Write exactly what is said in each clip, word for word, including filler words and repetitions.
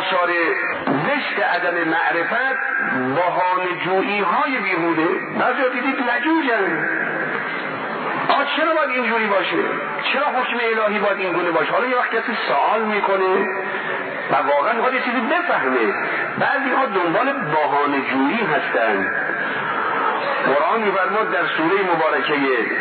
آثار زشت عدم معرفت بهانه‌جویی های بیهوده. بعضی دیدید لجوجن. آه چرا باید اینجوری باشه؟ چرا حکم الهی باید این گونه باشه؟ حالا یه وقت کسی سوال میکنه و واقعا میخواد یه چیزی بفهمه. بعضی ها دنبال بهانه‌جویی هستن. قرآن می‌فرماید در سوره مبارکه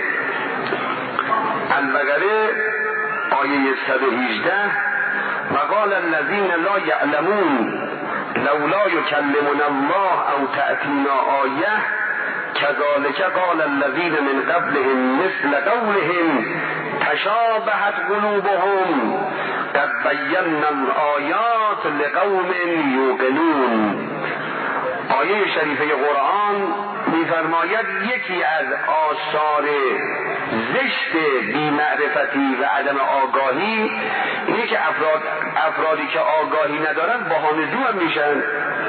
البقره آیه صد و هجده وقال الذين لا يعلمون لولا يكلمنا الله او تأتينا آیه كذلك قال الذين من قبلهم مثل قولهم تشابهت قلوبهم قد بينا الآيات لقوم يوقنون. آیه شریفه قرآن می‌فرماید یکی از آثار زشت بی‌معرفتی و عدم آگاهی اینه که افراد افرادی که آگاهی ندارن بهانه‌جو هم میشن.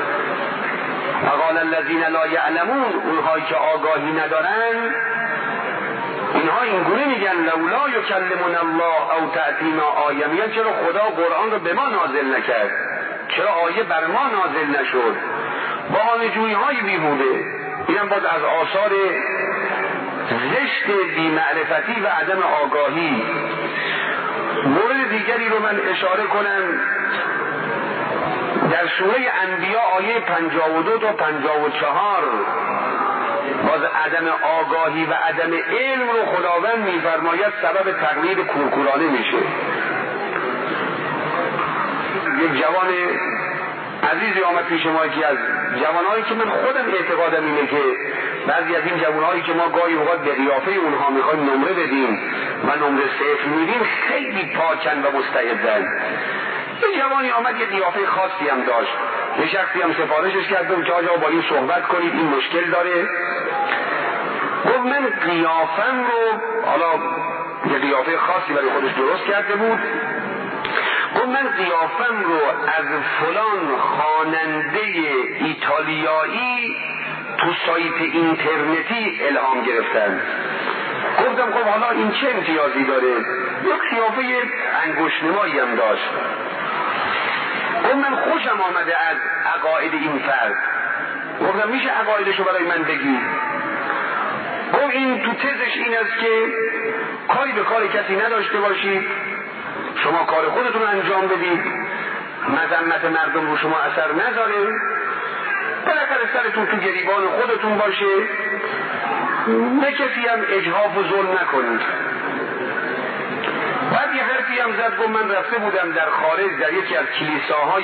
وقال الذين لا يعلمون، اونهایی که آگاهی ندارن اینها اینگونه میگن لولا یکلمنا الله او تأتینا آیه، میگن چرا خدا قرآن رو به ما نازل نکرد، چرا آیه بر ما نازل نشد. بهانه‌جویی های بیهوده. اینم باز از آثار زشت بی‌معرفتی و عدم آگاهی. مورد دیگری رو من اشاره کنم. در سوره انبیاء آیه پنجاه و دو تا پنجاه و چهار باز عدم آگاهی و عدم علم رو خداوند می‌فرماید سبب تقلید کورکورانه میشه. یک جوان عزیزی آمد پیش ما، یکی از جوانهایی که من خودم اعتقادم اینه که بعضی از این جوانهایی که ما گاهی اوقات به قیافه اونها میخوایم نمره بدیم و نمره صفر میدیم خیلی پاکن و مستعدن. یه جوانی آمد یه قیافه خاصی هم داشت، یه شخصی هم سفارشش کردم که آجا با این صحبت کنید این مشکل داره. گفت من قیافم رو، حالا یه قیافه خاصی برای خودش درست کرده بود، گفت من قیافم رو از فلان خواننده ایتالیایی تو سایت اینترنتی الهام گرفتن. گفتم خب حالا این چه امتیازی داره؟ یک قیافه انگشت‌نمایی هم داشت. گفت من خوشم آمده از عقاید این فرد. گفتم میشه عقایدشو برای من بگی؟ گفت این تو تزش این است که کاری به کار کسی نداشته باشید، شما کار خودتون انجام بدید، مذمت مردم رو شما اثر نذاره، بالاخره سرتون تو گریبان خودتون باشه، نه کسی هم اجحاف و ظلم نکنید. بعد یه حرفی هم زد. گفت من رفته بودم در خارج در یکی از کلیساهای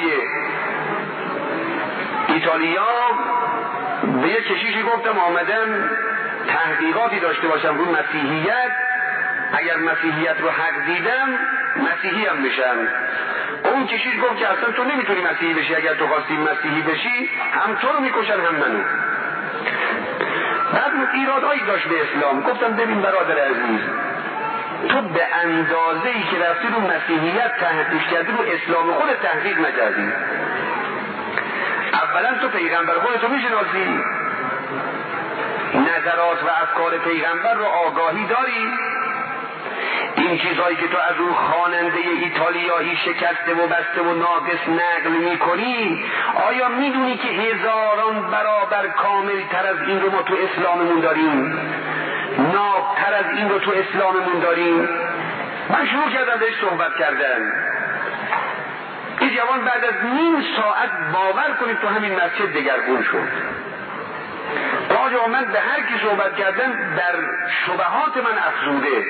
ایتالیا، به یک کشیشی گفتم آمدم تحقیقاتی داشته باشم روی مسیحیت، اگر مسیحیت رو حق دیدم مسیحی هم میشم. اون کشیش گفت که اصلا تو نمیتونی مسیحی بشی، اگر تو خواستی مسیحی بشی هم تو رو میکشن هم منو. بعد ایرادایی داشت به اسلام. گفتم ببین برادر عزیز، تو به اندازه ای که رفتی رو مسیحیت تحقیق کردی رو اسلام خود تحقیق نکردی. اولا تو پیغمبر خودتو میشناسی، نظرات و افکار پیغمبر رو آگاهی داری، این چیزهایی که تو از اون خواننده ایتالیایی شکسته و بسته و ناقص نقل میکنی آیا میدونی که هزاران برابر کامل تر از این رو ما تو اسلاممون داریم، ناب تر از این رو تو اسلاممون داریم؟ من شروع کردم بهش صحبت کردن. این جوان بعد از نیم ساعت باور کنید تو همین مسجد دگرگون شد. آجا من به هر کی صحبت کردم در شبهات من افزوده.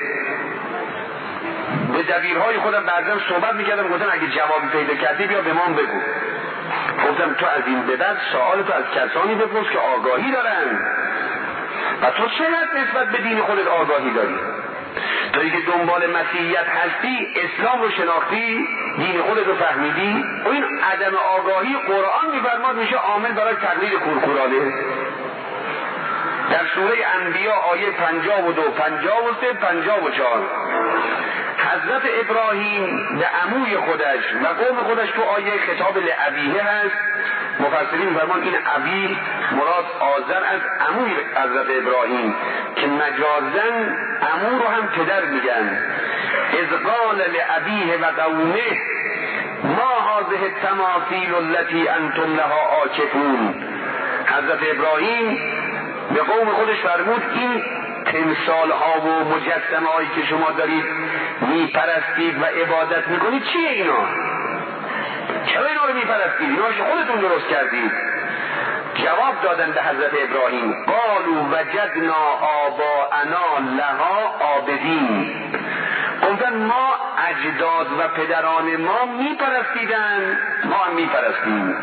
به دبیرهای خودم بعضا صحبت میکردم، گفتم اگه جوابی پیدا کردی بیا به من بگو. گفتم تو از این به بعد سوال تو از کسانی بپرس که آگاهی دارن و تو چقدر نسبت به دین خودت آگاهی داری؟ تویی که دنبال مسیحیت هستی، اسلام رو شناختی، دین خودت رو فهمیدی، و این عدم آگاهی قرآن میفرماد میشه عامل برای تقلید کورکورانه. در سوره انبیاء آیه پنجاه و دو، پنجاه و سه، پنجاه و چهار حضرت ابراهیم به عموی خودش و قوم خودش تو آیه خطاب لعبیه هست. مفسرین می‌فرمان این عبی مراد آذر از عموی حضرت ابراهیم که مجازن عمو رو هم پدر میگن. اذ قال لعبیه و قومه ما هذه هذه التماثیل التي انتم لها عاکفون. حضرت ابراهیم به قوم خودش فرمود این تمثال ها و مجسمه هایی که شما دارید میپرستید و عبادت میکنید چیه اینا؟ چرا اینا رو میپرستید؟ اینا رو خودتون درست کردید. جواب دادن به حضرت ابراهیم قالوا وجدنا آباءنا لها عابدین. گفتن ما اجداد و پدران ما میپرستیدن، ما هم میپرستیم.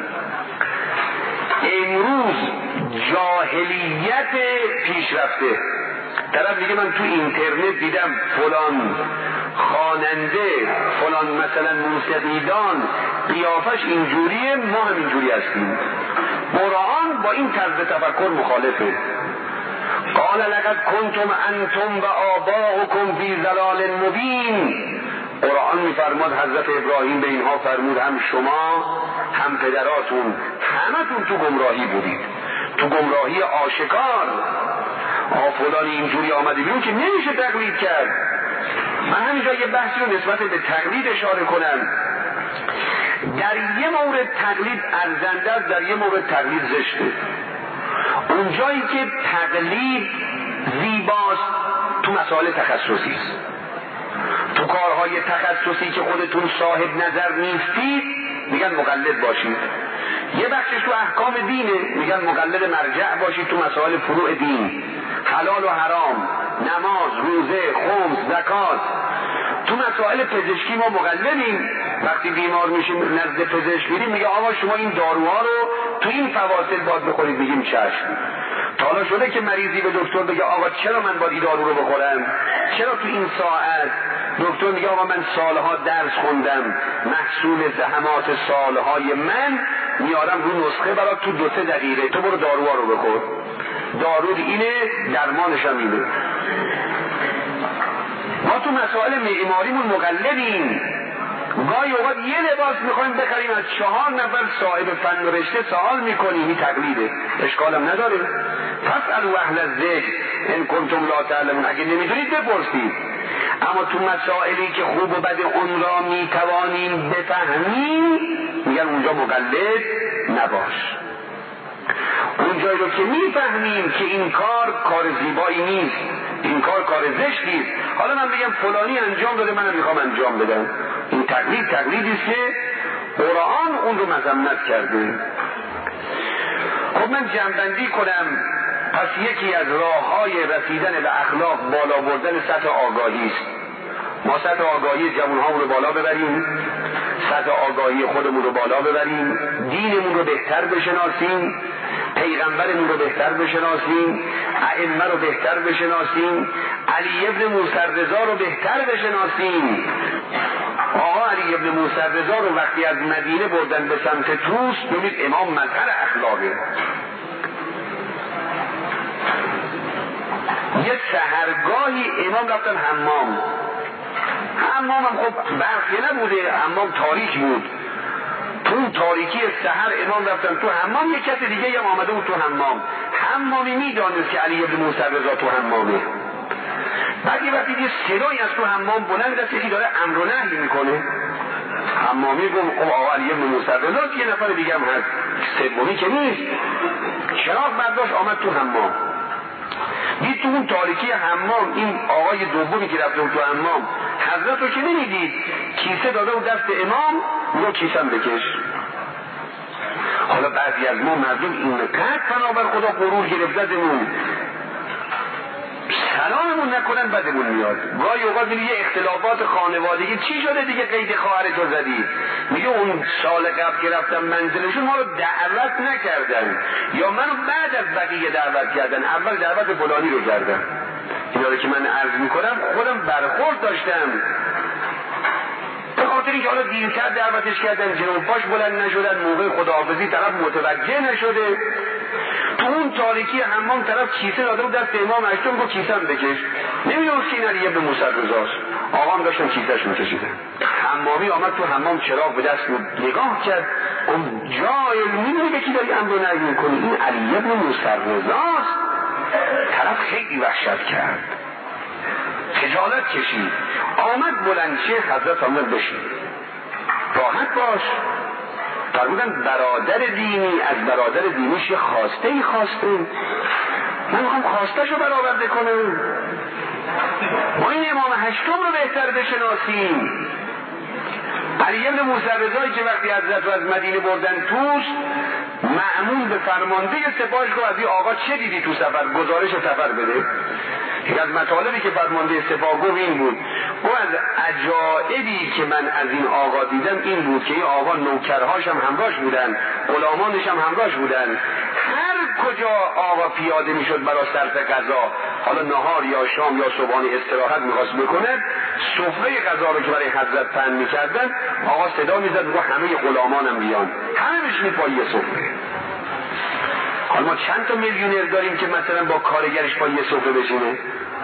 امروز جاهلیت پیشرفته. طرف میگه من تو اینترنت دیدم فلان خواننده فلان مثلا موسیقیدان قیافش اینجوریه، ما هم اینجوری هستیم. قرآن با این طرز تفکر مخالفه. قال لقد کنتم انتم و آباؤکم فی ضلال مبین. قرآن میفرماد حضرت ابراهیم به اینها فرمود هم شما هم پدراتون همتون تو گمراهی بودید، تو گمراهی آشکار. آ فلان اینجوری آمده بیرون که نمیشه تقلید کرد. من همینجا یه بحثی رو نسبت به تقلید اشاره کنم. در یه مورد تقلید ارزنده است، در یه مورد تقلید زشته. اونجایی که تقلید زیباست تو مسائل تخصصی است، تو کارهای تخصصی که خودتون صاحب نظر نیستید میگن مقلد باشید. یه بخشش تو احکام دینه میگن مقلد مرجع باشید تو مسائل فروع دین، حلال و حرام، نماز، روزه، خمس، زکات. تو مسائل پزشکی ما مقلدیم، وقتی بیمار میشیم نزد پزشک میریم میگه آقا شما این داروها رو تو این فواصل باید بخورید، میگیم چشم. تا حالا شده که مریضی به دکتر بگه آقا چرا من باید این دارو رو بخورم؟ چرا تو این ساعت؟ دکتر میگه آقا من سالها درس خوندم، محصول زحمات سالهای من میارم رو نسخه برات تو دو سه دقیقه، تو برو داروها رو بخور. دارو اینه، درمانش هم اینه. ما تو مسائل معماریمون مقلدیم. گاهی اوقات یه لباس میخوایم بخریم از چهار نفر صاحب فن و رشته سوال میکنیم، این تقلیده، اشکالم نداره. فاسألوا اهل الذکر ان کنتم لا تعلمون. اگه نمیدونید بپرسید. اما تو مسائلی که خوب و بد اون را میتوانیم بفهمیم میگن اونجا مقلد نباش. اونجایی رو که میفهمیم که این کار کار زیبایی نیست، این کار کار زشتی است، حالا من بگم فلانی انجام داده منم میخوام انجام بدم، این تقلید تقلیدی است که قرآن اون رو مذمت کرده. خب من جمع‌بندی کنم. پس یکی از راه‌های رسیدن به اخلاق بالا بردن سطح آگاهی است. ما سطح آگاهی جوان‌هامون رو بالا ببریم، سطح آگاهی خودمون رو بالا ببریم، دینمون رو بهتر بشناسیم، پیغمبرمون رو بهتر بشناسیم، ائمه رو بهتر بشناسیم، علی ابن موسی رضا رو بهتر بشناسیم. آقا علی ابن موسی رضا رو وقتی از مدینه بردن به سمت طوس، ببینید امام مظهر اخلاقه. یه سحرگاهی امام رفتن حمام. حمام هم خب برقی نبوده، حمام تاریک بود. تو اون تاریکی سحر امام رفتن تو حمام، یک کس دیگه هم آمده بود تو حمام. حمامی میدانست که علی ابن موسی رضا تو حمامه. بعد یه وقتی یه صدایی از تو حمام بلند است، یکی داره امر و نهی میکنه. حمامی گفت خب آقا علی ابن موسی رضا، یه نفر دیگه هم هست، سومی که نیست. چراغ برداشت آمد تو حمام. دید تو اون تاریکی حمام این آقای دومی که رفته تو حمام حضرت رو که نمیدید، کیسه داده و دست امام رو کیسم بکش. حالا بعضی از ما مردم اینقدر بنابر خدا غرور گرفته‌مون سلاممون نکنن بدمون میاد. گاهی اوقات میگه یه اختلافات خانوادگی چی شده دیگه قید خواهرتو زدی، میگه اون سال قبل که رفتم منزلشون ما رو دعوت نکردن یا منو بعد از بقیه دعوت کردن، اول دعوت فلانی رو کردن. اینا رو که من عرض میکنم خودم برخورد داشتم، به خاطر اینکه حالا دیرتر دعوتش کردن، جنوب پاش بلند نشدن، موقع خداحافظی طرف متوجه نشده. تو اون تاریکی حمام طرف کیسه داده بود دست امام، اشتم گفت کیسه هم بکش. نمیدونست که این علی ابن موسی رضاست. آقا هم داشتن کیسهش میکشیدن. حمامی آمد تو حمام، چراغ به دست نگاه کرد، اون جای میدونی به کی داری امر و نهی میکنی؟ این علی ابن موسی رضاست. طرف خیلی وحشت کرد، خجالت کشید، آمد بلند شه. حضرت فرمود بشین، راحت باش، فرمودن برادر دینی از برادر دینیش یه خواسته ای خواسته، من میخوام خواستهشو برآورده کنم. ما این امام هشتم رو بهتر بشناسیم. علی بن موسی رضایی که وقتی حضرت رو از مدینه بردن توس، مأمون به فرمانده سپاهش گفت از این آقا چه دیدی تو سفر، گزارش سفر بده. یکی از مطالبی که فرمانده سپاه گفت این بود، گفت از عجایبی که من از این آقا دیدم این بود که این آقا نوکرهاش هم همراهش بودن، غلامانش هم همراهش بودن، هر کجا آقا پیاده میشد برای صرف غذا، حالا نهار یا شام یا صبحانه استراحت میخواست بکنه، سفره غذا رو که برای حضرت پهن میکردن، آقا صدا میزد و همه غلامانم بیان، همه بشینی پای یه سفره. حالا ما چند تا میلیونر داریم که مثلا با کارگرش پای یه سفره بشینه؟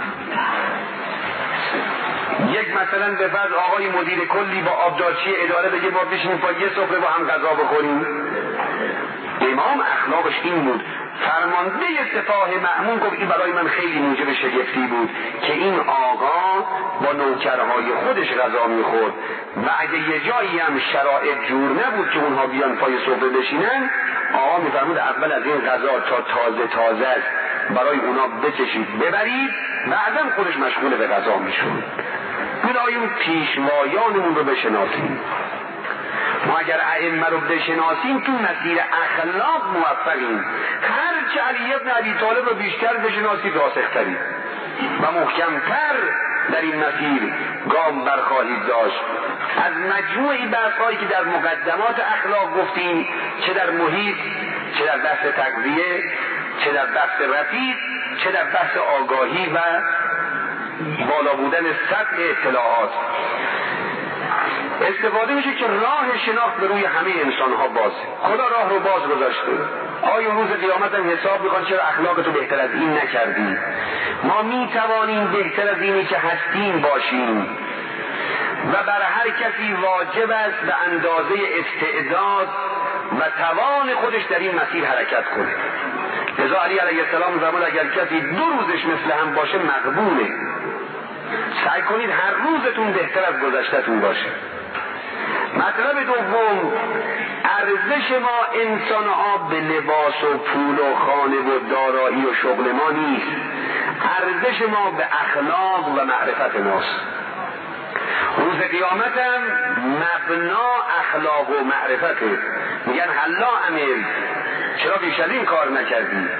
یک مثلا به فرض آقای مدیر کلی با آبدارچی اداره بگه ما بشینیم پای یه سفره با هم غذا بخوریم؟ امام اخلاقش این بود. فرمانده سپاه مأمون گفت این برای من خیلی موجب شگفتی بود که این آقا با نوکرهای خودش غذا میخورد و اگه یه جایی هم شرایط جور نبود که اونها بیان پای سفره بشینن، آقا میفرمود اول از این غذا تا تازه تازه است برای اونا بچشید ببرید، بعدم خودش مشغول به غذا میشون. بیاییم پیشوایانمون رو بشناسیم. ما اگر ائمه رو بشناسیم تو مسیر اخلاق موفقیم. هر چه علی ابن ابی طالب رو بیشتر بشناسید راسختری و محکمتر در این مسیر گام برخواهید داشت. از مجموعی بحث‌هایی که در مقدمات اخلاق گفتیم، چه در محیط، چه در بحث تغذیه، چه در بحث رفیق، چه در بحث آگاهی و بالا بودن سطح اطلاعات استفاده میشه که راه شناخت به روی همه انسان ها باز. خدا راه رو باز گذاشته. آیا روز قیامت هم حساب میخوان چرا اخلاقتو بهتر از این نکردی؟ ما میتوانیم بهتر از اینی که هستیم باشیم و بر هر کسی واجب است به اندازه استعداد و توان خودش در این مسیر حرکت کنه. لذا علی علیه السلام فرمود اگر کسی دو روزش مثل هم باشه مقبوله. سعی کنید هر روزتون بهتر از گذشته‌تون باشه. مطلب دوم، ارزش ما انسان‌ها به لباس و پول و خانه و دارایی و شغل ما نیست. ارزش ما به اخلاق و معرفت ماست. روز قیامت هم مبنا اخلاق و معرفته. میگن حلا عمل، چرا بیش از این کار نکردی؟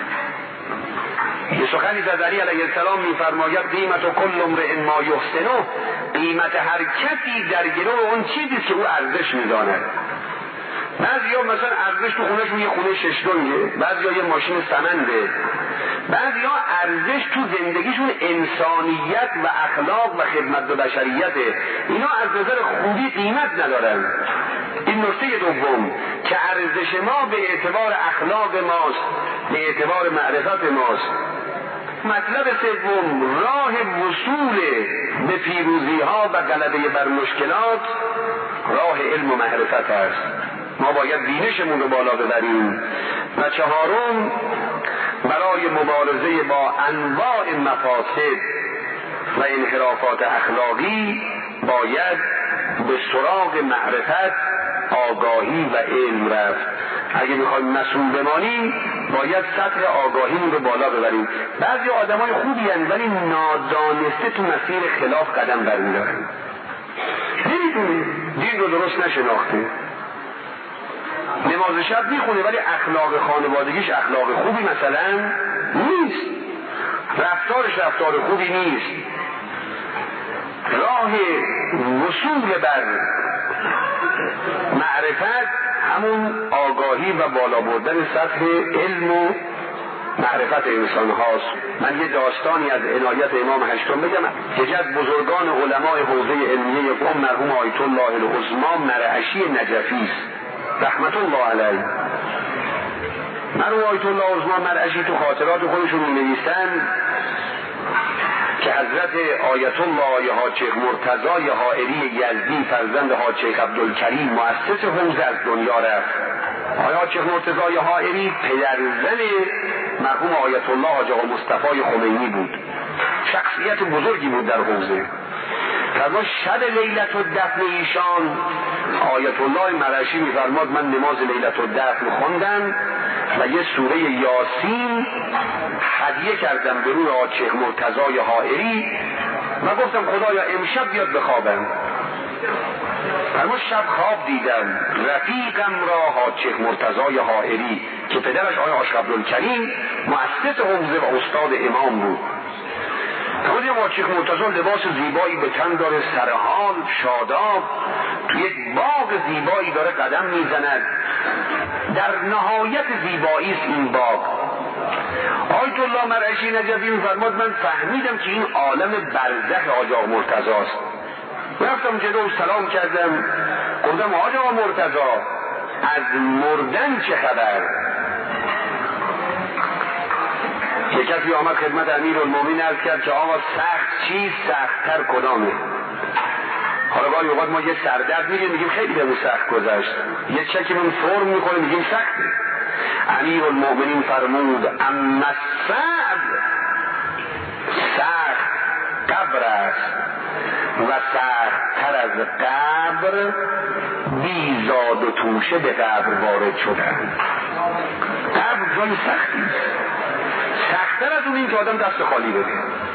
یه سخنی از علی علیه السلام میفرماید قیمت و کل امرئ ما یحسنه، قیمت هر کسی در گروه اون چیزی که او ارزش میداند. بعضیا مثلا ارزش تو خونهشون یه خونه شش دنگه، بعضیا یه ماشین سمنده، بعضیا ارزش تو زندگیشون انسانیت و اخلاق و خدمت به بشریته. اینا از نظر خوبی قیمت ندارن. این نکته دوم که ارزش ما به اعتبار اخلاق ماست، به اعتبار معرفت ماست. مطلب سوم، راه وصول به پیروزی ها و غلبه بر مشکلات راه علم و معرفت است. ما باید بینشمون رو بالا ببریم. و چهارم، برای مبارزه با انواع مفاسد و انحرافات اخلاقی باید به سراغ معرفت، آگاهی و علم رفت. اگه میخوایم مسئول بمانیم باید سطح آگاهیمون رو بالا ببریم. بعضی آدمای خوبی هستند ولی نادانسته تو مسیر خلاف قدم برمی‌دارن. نمیدونه دین رو درست نشناخته. نماز شب میخونه ولی اخلاق خانوادگیش اخلاق خوبی مثلا نیست. رفتارش رفتار خوبی نیست. راه وصول بر معرفت همون آگاهی و بالا بردن سطح علم و معرفت انسان هاست. من یه داستانی از عنایت امام هشتم بگم. یکی از بزرگان علمای حوزه علمیه قم مرحوم آیت الله العظمی مرعشی نجفی است رحمت الله علیه. مرحوم آیت الله العظمی مرعشی تو خاطرات خودشون می‌نویسن که حضرت آیت الله حاج شیخ مرتضی حائری یزدی فرزند حاج شیخ عبدالکریم مؤسس حوزه از دنیا رفت. حاج شیخ مرتضی حائری پدرزن مرحوم آیت الله حاج آقا مصطفی خمینی بود. شخصیت بزرگی بود در حوزه. فرما شب لیلت الدفن ایشان آیت الله مرعشی میفرماد من نماز لیلة الدفن خوندم و یه سوره یاسین هدیه کردم به روی آقا مرتضی حائری و گفتم خدایا امشب بیاد بخوابم. فرمود شب خواب دیدم رفیقم را حاج مرتضی حائری که پدرش آقای عاشق عبدالکریم مؤسس حوزه و استاد امام بود. فرمود یه حاج مرتضی لباس زیبایی به تن داره، سرحال شاداب، توی یک باغ زیبایی داره قدم میزند، در نهایت زیبایی است این باغ. آیت الله مرعشی نجفی میفرماد من فهمیدم که این عالم برزخ حاج آقا مرتضی است. رفتم جلو سلام کردم، گفتم حاج آقا مرتضی از مردن چه خبر؟ یک کسی آمد خدمت امیرالمومنین عرض کرد که آقا سخت چیز سخت‌تر کدامه؟ حالا گاهی اوقات ما یه سردرد میگیم میگیم خیلی بهمون سخت گذشت، یه چکمون فرم میکنه میگیم سخته. امیرالمومنین فرمود اما صعب سخت قبر است و سخت تر از قبر بیزاد و توشه به قبر وارد شدن. قبر جای سختی سخت‌تر از اون این که آدم دست خالی بده.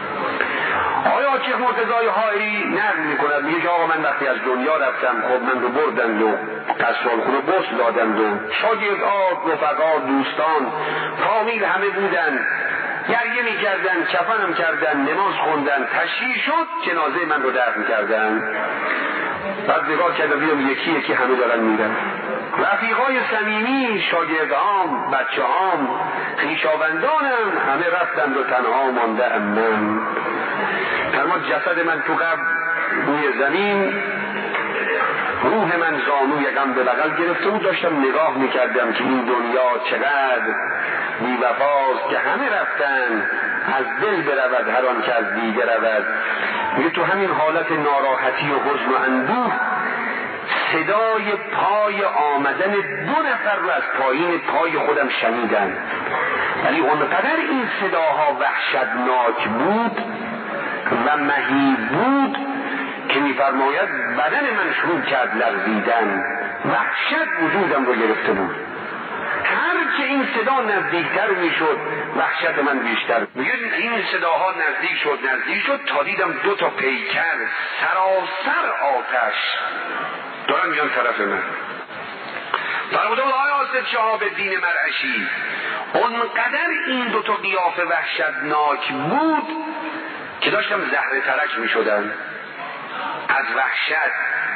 آیا حاج مرتضی حائری نقل میکند میگه آقا من وقتی از دنیا رفتم خب من رو بردند و قصالخونه بس دادند و شاگردها رفقا دوستان فامیل همه بودن، گریه میکردن، کفنم کردن، نماز خوندن، تشییع شد جنازه من رو دفن کردن. بعد نگاه کردم دیدم یکی یکی همه دارن میرن، رفیقای صمیمی، شاگردام، بچه‌هام، خویشاوندانم همه رفتند و تنها مانده ام من. فرمود جسد من تو قبر روی زمین، روح من زانوی غم به بغل گرفته بود، داشتم نگاه میکردم که این دنیا چقدر بی وفاست که همه رفتن، از دل برود هر آن که از دیده رود. میگه تو همین حالت ناراحتی و حزن و اندوه صدای پای آمدن دو نفر رو از پایین پای خودم شنیدم، ولی اونقدر این صداها وحشتناک بود و مهیب بود که میفرماید بدن من شروع کرد لرزیدن، وحشت وجودم رو گرفته بود. هر که این صدا نزدیکتر میشد وحشت من بیشتر. میگه این صداها نزدیک شد نزدیک شد تا دیدم دو تا پیکر سراسر آتش دارن میان طرف من. فرموده بود آیا حضرت شهاب الدین مرعشی اونقدر این دو تا قیافه وحشتناک بود که داشتم زهره ترک میشدن از وحشت.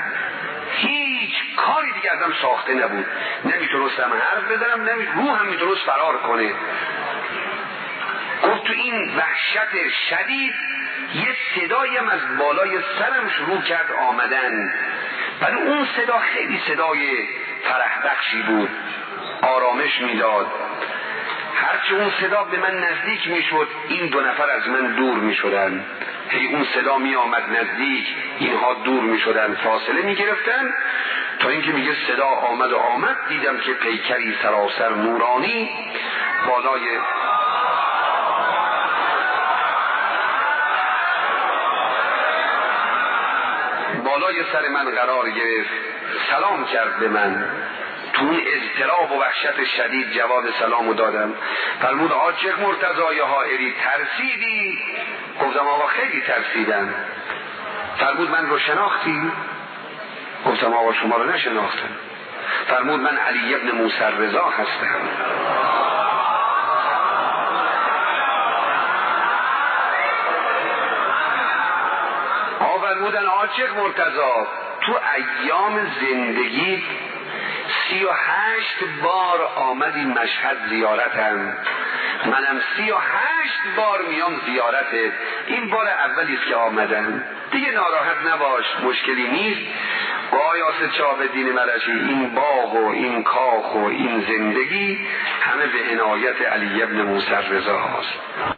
هیچ کاری دیگه ازم ساخته نبود، نمیتونستم حرف بزنم، نمی... روحم میتونست فرار کنه. گفت تو این وحشت شدید یه صدایم از بالای سرم شروع کرد آمدن، ولی اون صدا خیلی صدای فرح بخشی بود، آرامش میداد. هرچه اون صدا به من نزدیک میشد این دو نفر از من دور میشدن، هی اون صدا می آمد نزدیک اینها دور میشدن، فاصله میگرفتن تا اینکه میگه صدا آمد و آمد دیدم که پیکری سراسر نورانی بالای بالای سر من قرار گرفت، سلام کرد به من. تو اون اضطراب و وحشت شدید جواب سلامو دادم. فرمود حاج مرتضی حائری ترسیدی؟ گفتم آقا خیلی ترسیدم. فرمود من رو شناختی؟ گفتم آقا شما رو نشناختم. فرمود من علی ابن موسی رضا هستم. فرمودن حاج مرتضی تو ایام زندگی سی و هشت بار آمدی مشهد زیارتم، منم سی و هشت بار میام زیارتت، این بار اولیست که آمدم، دیگه ناراحت نباش، مشکلی نیست. با آیات شهاب الدین مرعشی این باغ و این کاخ و این زندگی همه به عنایت علی ابن موسی رضا هاست.